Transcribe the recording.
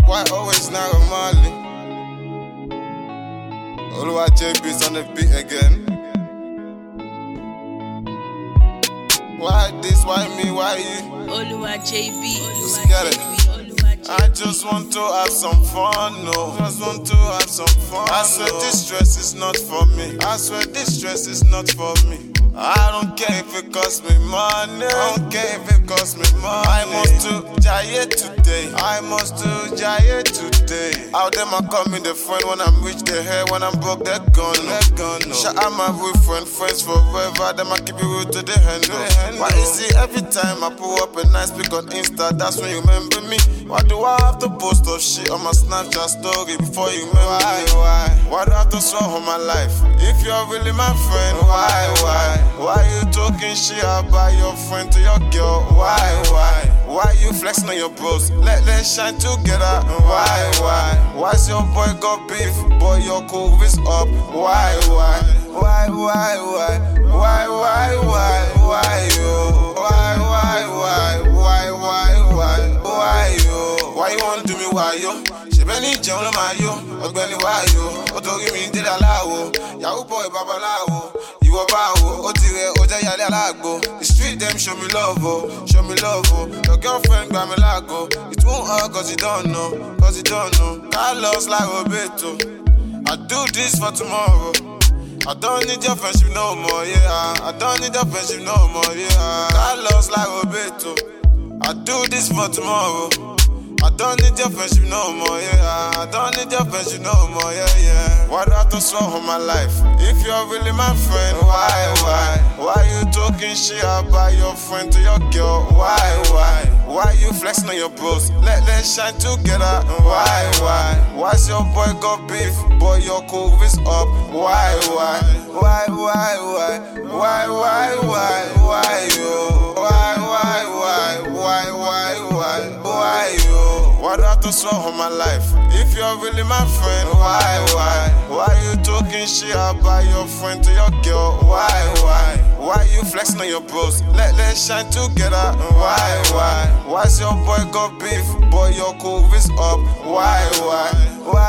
Why always Naira Marley? Oluwa JB's on the beat again. Why this, why me, why you? Oluwa JB. Let's get it. I just want to have some fun, no. Just want to have some fun. I swear this stress is not for me. I swear this stress is not for me. I don't care if it costs me money. I don't care if it costs me money. I must do Jaye today. I must do Jaye today. Out them I call me the friend. When I'm rich they hair. When I'm broke they're gone. No. Shout out my real friend, friends forever. Them I keep it real to the handle. Why is it every time I pull up a nice pic on Insta, that's when you remember me? Why do I have to post up shit on my Snapchat story before you remember me? Why do I have to show on my life? If you're really my friend, why? Why you talking shit about your friend to your girl? Why you flexing on your bros? Let's shine together. Why? Why's your boy got beef? Boy, your cool is up. Why you? Why you wanna do me why yo? She been jẹun ló máa yó, ọ̀gbẹ́ni why yo? Ó torí mi dé láwo, yahoo boy babaláwo. Ìwọ báwo, ó ti rẹ̀ ó jẹ́ yálé aláàgbò. The street them show me love oh. Your girlfriend gbà mí láago. It won't hurt cause you don't know. Carlos like Roberto. I do this for tomorrow. I don't need your friendship no more, yeah. I don't need your friendship no more, yeah. Carlos like Roberto. I do this for tomorrow. I don't need your friendship no more, yeah. I don't need your friendship no more, yeah. Why do I have to slow on my life? If you're really my friend, why you talking shit about your friend to your girl? Why you flexing on your bros? Let's shine together. Why's your boy got beef? Boy, your cool is up. Why you? Why do I have to slow on my life? If you're really my friend, why you talking shit about your friend to your girl? Why you flexing on your bros? Let's shine together. Why's your boy got beef? Boy, your cool is up. Why